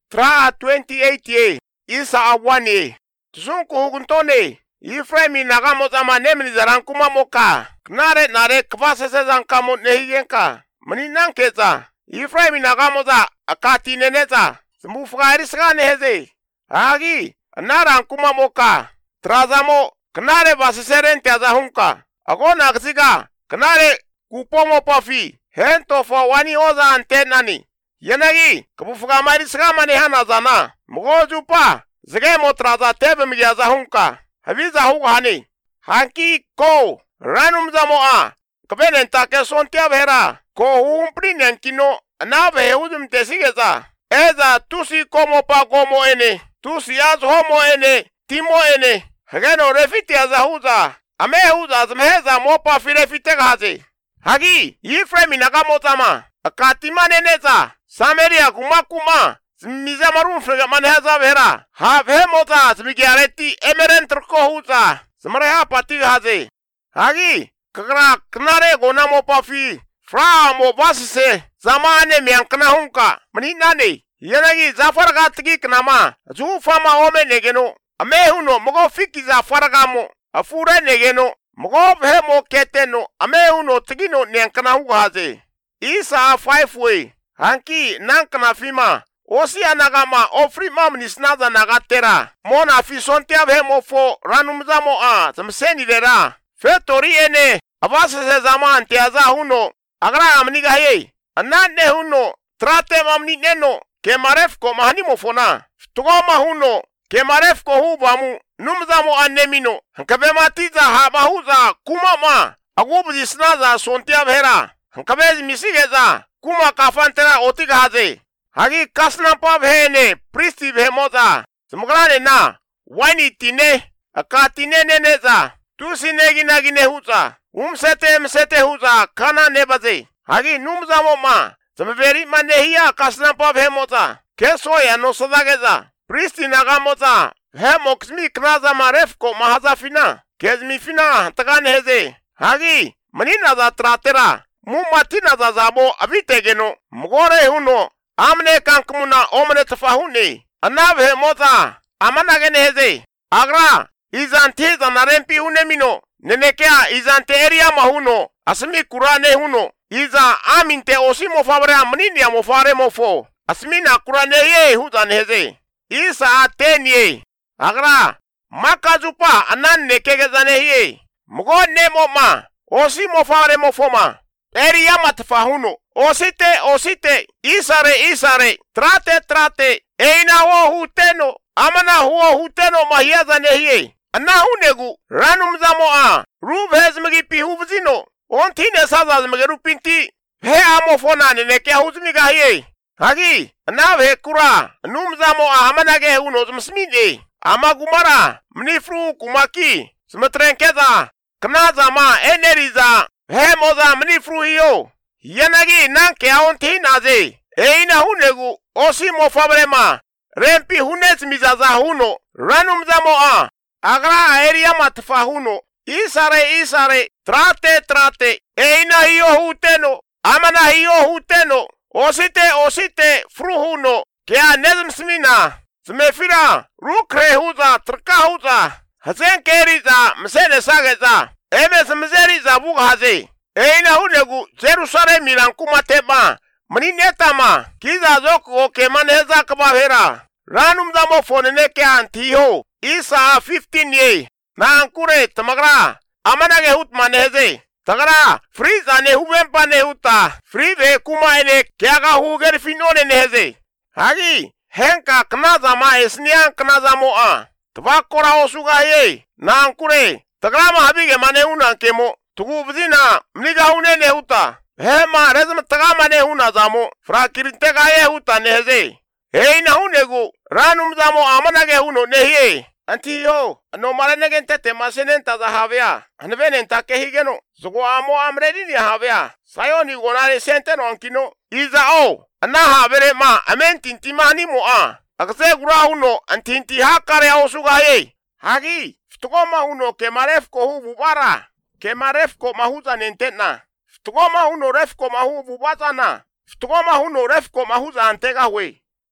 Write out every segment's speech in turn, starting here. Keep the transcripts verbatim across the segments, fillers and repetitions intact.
Tra twenty-eight ye. Isa awani ye. Tsunku hukuntone. Ifremi nagamo zama nemni zarankuma moka. Knare nare kvasese zankamo nehigenka. Mani nankeza. Ifremi nagamo za akati neneza. Smufgairisga neheze. Agi. Narankuma moka. Trazamo. Knare vasiseren aza hunka. Agona gziga. Knare kupomo pafi. Hento fo wani oza antenani. Yanagi. Kabufuga marisga manehana zana. Mgoju pa. Zgemo traza tebe miyaza hunka. Haviza huga hani. Hanki ko. Ranum zamoa. Kabenen take sontia vera. Ko humpri nankino. Nabe uzum tesigeza. Eza tusi komo pa komo ene. Tusi az homo ene. Timo ene. Hageno refiti azahuza. Ame huza zmeheza mopa firefite gaze. Hagi. Yifremi nagamotama. Akatima neneza. Sameria kuma kuma. Miza marun frega manheza vera. Ha vemota zmigiareti emeren trko huza. Zmreha pati haze. Hagi. Kagra knare gona mopa fi. Fra mo basise. Zamane miankna hunka. Maninane. Yanagi zafargatgi knama. Zufama ome negeno. Amehuno mogo fiki zafargamo. Afure negeno. Mogo vemo keteno. Amehuno tigino niankna hugaze. Isa five way. Hanki nankna fima. Osi anagama ofri mam nisnaza nagatera. Mona fi sontia vemo fo ranumzamo a. Zamseni vera. Fetori ene. Avase zaman tiaza huno. Agra amniga ye. Anane huno. Trate mamni neno. Kemarefko mahanimo fona. Ftugoma huno. Kemarefko hubamu. Numzamo anemino. Hankabematiza habahuza kumama. Agubu snaza sontia vera. Hankabezi misigeza. Kuma kafantera otiga haze. Hagi kasnampa vhene. Pristi vhemoza. Smugrane na. Wani tine. Akatine neneza. Tusi negi nagi nehuza. Umsete msete huza. Kana nebaze. Hagi numzamo ma. Zamveri manehia kasnampa vhemoza. Keso ya no sodageza. Pristi nagamoza. Hemoksmi knaza marefko mahazafina. Kezmi fina takane heze. Hagi. Manina za tratera. Mumatina za zabo avitegeno. Mgore huno. Amne kankmuna omne tafahuni. Anave moza. Amanagene heze. Agra. Izante za narempi hunemino. Nenekea izante eria mahuno. Asmi kurane huno. Iza aminte osimo fabre amnini ya mofare mofo. Asmina kurane ye huzan heze. Isa atenye. Agra. Makazupa anan nekegezane ye. Mgo nemo ma. Osimo fare mofoma. Eria matfahuno. Osite osite. Isare isare. Trate trate. Eina wo huteno. Amana huo huteno mahiyazane ye. Ana hunegu. Ranum zamo a. Rub hezmigi pi huvzino. Ontine saza zmigi pinti. He amofona neneke huzmiga ye. Hagi. Ana ve kura. Num zamo a amanage huno zmsmide. Ama gumara. Mnifru kumaki. Zmetrenkeza. Knaza ma eneriza. He moza mnifru hiyo. Yanagi nanke aontinaze. Eina hunegu. Osi mofabrema. Rempi hunes mizaza huno. Ranum zamo a. Agra aeria matfa huno. Isare isare. Trate trate. Eina hiyo huteno. Amana hiyo huteno. Osite osite fru huno. Kea nezm smina. Smefira. Rukre huza. Trka huza. Hazen keriza. Msene sageza. Eme smzeriza buga haze. Eina hunegu. Jerusalem milan kumateba. Maninetama. Kiza zoko kemaneza kabahera. Ranum zamo foneneke antiho. Isa fifteen ye. Na ankure tamagra. Amanage hut maneze. Tagra. Friza ne hubempa ne huta. Frive kuma ene kiaga huger finone neheze. Hagi. Henka knaza ma esnian knaza moa. Tvakora osuga ye. Na ankure. Tagra ma habige mane una kemo. Tugu vzina. Mniga hune ne huta. Hema rezm taga mane una zamo. Frakirintega ye huta neheze. Eina hunegu. Ranum zamo amanage huno nehye. Anti yo, no maranegen tete masenen ta havea. Anvenen ta kehigeno. Zugo amo amredi ni havea. Sayoni gonare senten onkino. Iza o. Ana havere ma amentin timani mo a. Akse gura huno antinti hakare osuga ye. Hagi. Ftugoma huno kemarefko hu bubara. Kemarefko mahuza nentena. Ftugoma huno refko mahu bubazana. Ftugoma huno refko mahuza antega we.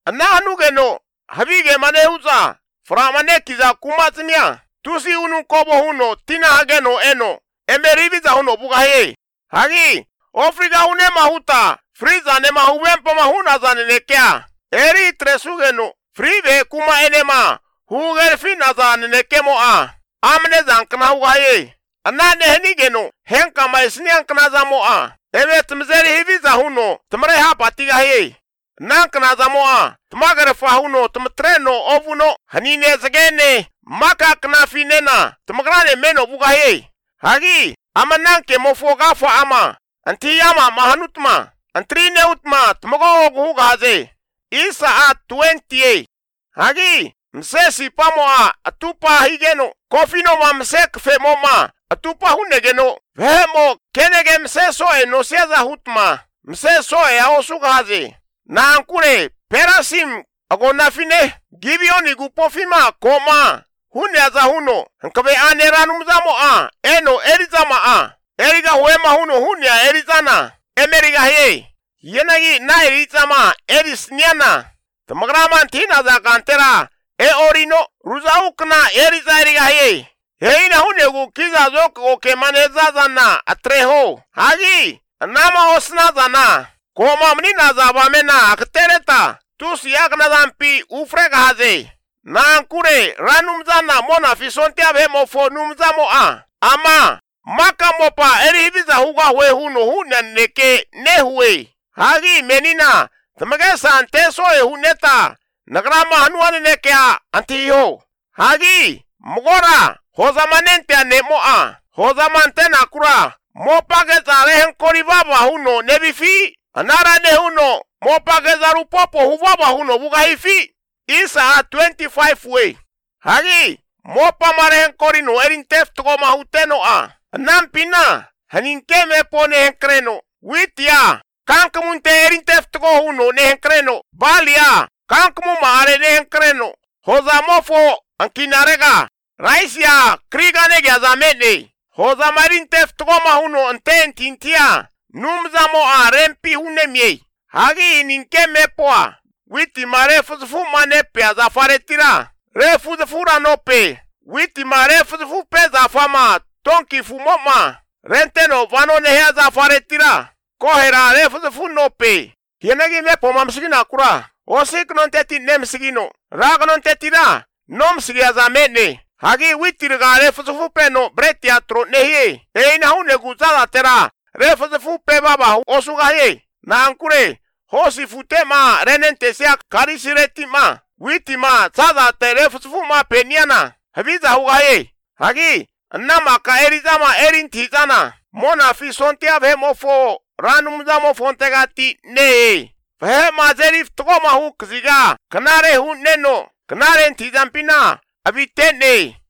Ananugeno habige maneuza framane kiza kumatsmia tusi unu kobo huno tina hageno eno emeribiza huno bugahe hagi Afrika une mahuta friza ne mahubempo mahuna zanenekea eri tresugeno frive kuma enema huger fina zanenekemo a amne zankna hugahe anane henigeno henka maisni ankna zamo a ebe tmzeri hiviza huno tmre ha patiga he nankna zamo a tmagare fa huno tmtreno ovuno hanine zgene maka kna finena tmgrane meno bugahe hagi amananke mofoga fa ama anti yama mahanutma antrine utma tmogo gugaze isa a twenty-eight hagi msesi pamo a atupa higeno kofino ma msek femoma atupa hunegeno vemo kenege mseso e no siaza hutma mseso e aosugaze na ankure perasim agona fine gibioni gupofima koma hune aza huno nkabe aneranum zamo a eno erizama a eriga huema huno hunya erizana emeriga he yenagi na erizama erisniana tamagrama tina za kantera e orino ruzaukna eriza eriga he heina hune gu kiza zoko ke maneza zana atreho hagi nama osna zana koma mnina za bamena aktereta tusi yakna zampi ufrega haze nankure ranum zana mona fisonte abe mofonum zamo a ama maka mopa eribiza huga hwe huno hunya neke nehuwe hagi menina tamage sante so e huneta nagrama hanuane nekea antiyo hagi mugora hozamanente anemo a hozamante nakura mopa geza rehen kori baba huno nebifi anara ne huno mopa geza rupopo hubaba huno buga hifi isa twenty-five we hagi mopa marehen kori no erin teft goma huteno a nampina haninke me pone henkreno witia kankamunte erin teft go huno ne henkreno balia kankamu mare ne henkreno hozamofo ankinarega raisia krigane gyazamene hoza marin teft goma huno anten tintia numzamo a rempi hunemye hagi ninke mepoa witi mare fuzufu manepe azafaretira refuzufura nope witi mare fuzufu peza fama tonki fumoma renteno vano nehe azafaretira kohera refuzufu nope hienegi mepo mamsigina kura osik non teti nemsigino rag non tetira nom sigi azamene hagi witirga refuzufu peno bretiatro nehe eina hune guzala tera refuzufu pe baba osugahe na ankure hosi futema renente sea karisiretima witima tsaza te refuzufu ma peniana haviza hugahe hagi nama ka erizama erintizana mona fi sontia vemofo ranum zamo fontegati ne Vehe mazerif tgoma hu kziga kanare hu neno kanare ntizampina abitene